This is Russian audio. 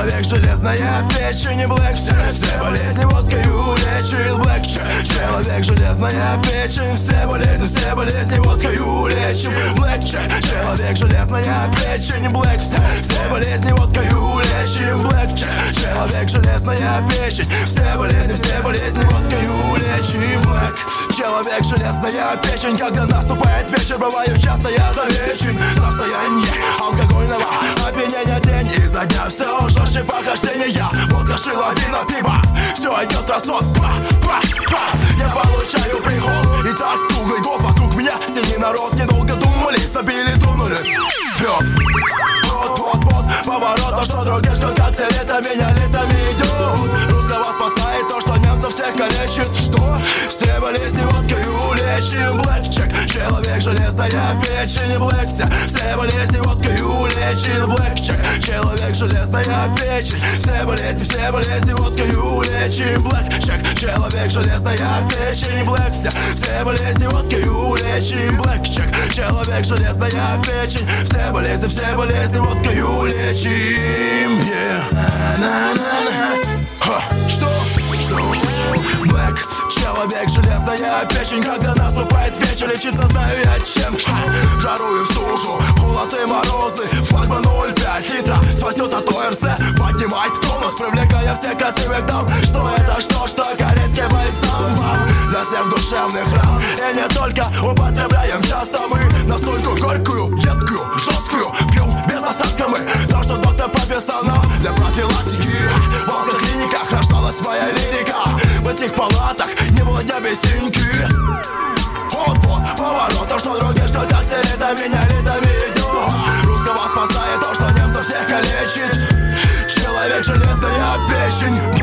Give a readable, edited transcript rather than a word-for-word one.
Человек железная печень и блэк. Все болезни водкою лечит блэк. Человек железная печень. Все болезни водкою лечим блэк. Человек железная печень блэк. Все болезни водкою лечим блэк. Человек железная печень. Все болезни водкою лечим блэк. Человек железная печень. Когда наступает вечер, бываю часто я замечен. Состояние алкогольного опьянения день изо дня. Все жестче похождения. Водка, шила, вино, пиво. Все идет расход. Я получаю приход. И так круглый год вокруг меня. Синий народ, недолго думали, забили, дунули. Вперед. Поворот, то, что другие ждет, как все лето меня летами идет. Русского спасает то, что немцев всех калечит. Что? Все болезни водкою лечим блэкчек. Человек железная печень блэкся. Все болезни водкою лечим блэкчек. Человек железная печень. Все болезни водкою лечим блэкчек. Человек железная печень блэкся. Все болезни водкою лечим блэкчек. Человек железная печень. Все болезни водкою лечим. Что? Блэк. Человек железная печень. Когда наступает вечер, лечиться знаю я чем. Жару и в сушу, холод и морозы. Флагман 0,5 литра спасет от ОРЗ. Поднимает тонус, привлекая всех красивых дам. Что это, что корейский бальзам вам для всех душевных ран. И не только употребляем часто мы настолько горькую, едкую, жесткую. Пьем без остатка мы то, что доктор прописал нам для профилактики. В онкоклиниках рождалась моя лирика. В этих палатах не было дня без синьки. Вот поворот, то, что другие ждет, как все летами идет. Русского спасает то, что немцев всех калечит. Человек железная печень.